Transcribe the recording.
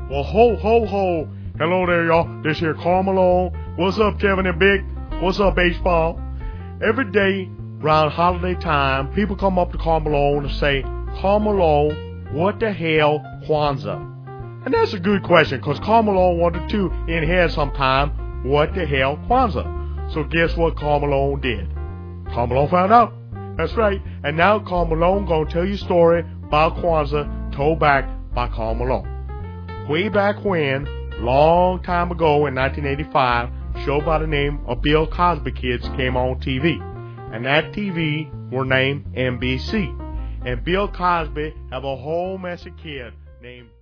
Well, ho, ho, ho. Hello there, y'all. This here Karl Malone. What's up, Kevin and Big? What's up, H-Ball? Every day around holiday time, people come up to Karl Malone and say, Karl Malone, what the hell Kwanzaa? And that's a good question, because Karl Malone wanted to in here sometime, what the hell Kwanzaa? So guess what Karl Malone did? Karl Malone found out. That's right. And now Karl Malone gonna tell you a story about Kwanzaa told back by Karl Malone. Way back when, long time ago in 1985, a show by the name of Bill Cosby Kids came on TV. And that TV were named NBC. And Bill Cosby have a whole mess of kid named